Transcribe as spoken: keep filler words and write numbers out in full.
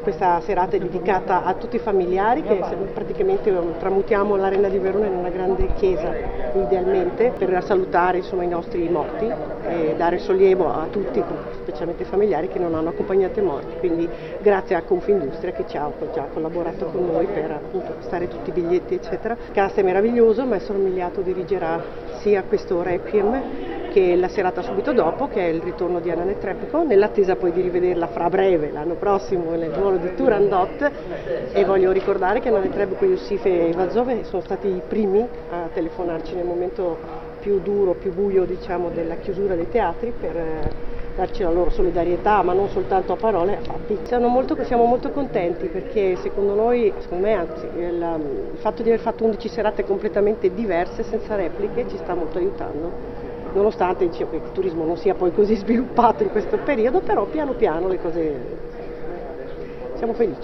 questa serata è dedicata a tutti i familiari che praticamente tramutiamo l'Arena di Verona in una grande chiesa, idealmente, per salutare insomma, i nostri morti e dare sollievo a tutti, specialmente ai familiari che non hanno accompagnato i morti. Quindi grazie a Confindustria che ci ha, ci ha collaborato con noi per appunto acquistare tutti i biglietti eccetera. Il cast è meraviglioso, il maestro Miliato dirigerà sia questo Requiem che la serata subito dopo, che è il ritorno di Anna Netrebko, nell'attesa poi di rivederla fra breve, l'anno prossimo, nel ruolo di Turandot. E voglio ricordare che Anna Netrebko, Youssef e Vazov sono stati i primi a telefonarci nel momento più duro, più buio diciamo della chiusura dei teatri per darci la loro solidarietà, ma non soltanto a parole, a fatti. Siamo molto, siamo molto contenti perché secondo noi, secondo me anzi, il, il fatto di aver fatto undici serate completamente diverse, senza repliche, ci sta molto aiutando. Nonostante diciamo, che il turismo non sia poi così sviluppato in questo periodo, però piano piano le cose, siamo felici.